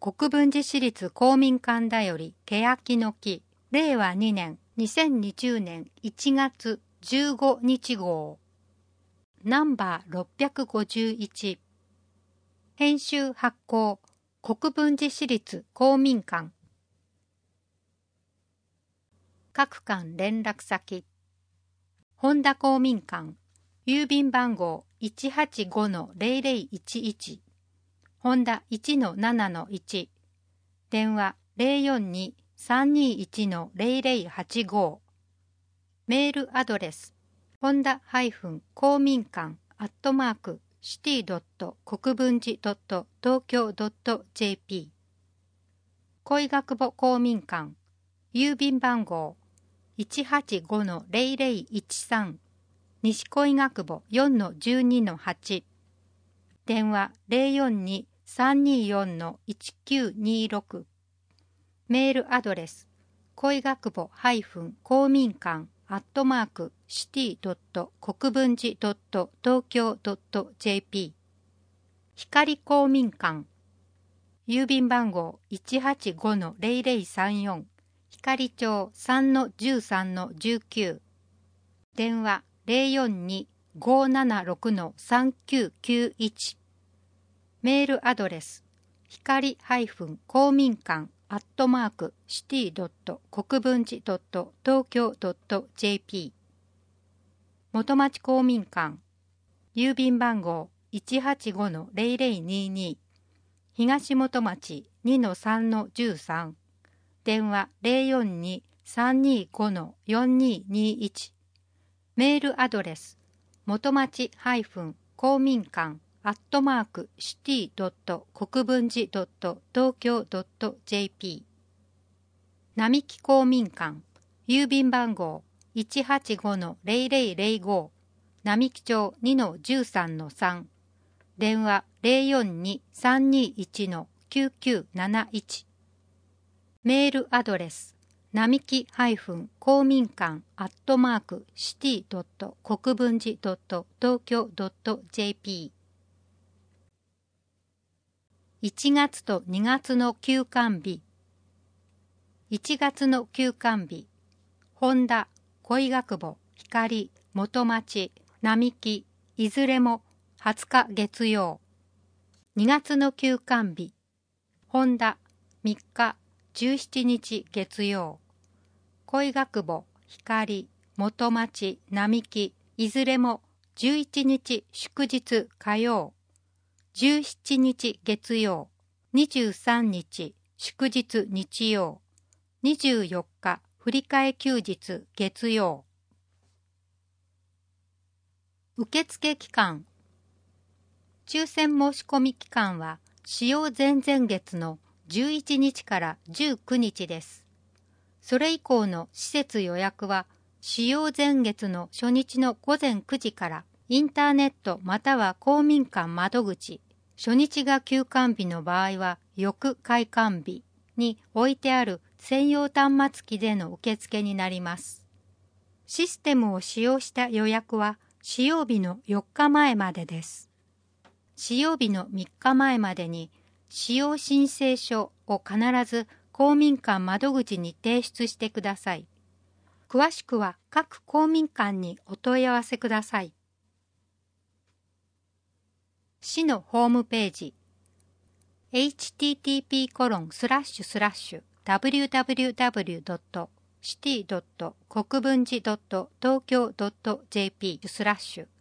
国分寺市立公民館だより欅の木令和2年2020年1月15日号ナンバー651編集発行国分寺市立公民館各館連絡先本田公民館郵便番号 185-0011 本田 1-7-1 電話 042-321-0085 メールアドレス本田公民館@city.国分寺.東京.jp 恋学母公民館郵便番号 185-0013 西恋学母 4-12-8 電話 042-324-1926 メールアドレス恋学母公民館@city.国分寺.東京.jp 光公民館郵便番号 185-0034 光町 3-13-19 電話 042-576-3991 メールアドレス光公民館@city.国分寺.東京.jp 元町公民館郵便番号 185-0022 東元町 2-3-13 電話 042-325-4221 メールアドレス元町公民館@city.国分寺.東京.jp 並木公民館郵便番号 185-0005 並木町 2-13-3 電話 042-321-9971 メールアドレス並木公民館@city.国分寺.東京.jp 1月と2月の休館日1月の休館日本田、恋学母、光、元町、並木いずれも20日月曜2月の休館日本田3日17日月曜恋学母、光、元町、並木いずれも11日祝日火曜17日月曜23日祝日日曜24日振り替え休日月曜受付期間抽選申し込み期間は使用前々月の11日から19日です。それ以降の施設予約は使用前月の初日の午前9時からインターネットまたは公民館窓口、初日が休館日の場合は翌開館日に置いてある専用端末機での受付になります。システムを使用した予約は使用日の4日前までです。使用日の3日前までに使用申請書を必ず公民館窓口に提出してください。詳しくは各公民館にお問い合わせください。市のホームページ http://www.city.国分寺.東京.jp/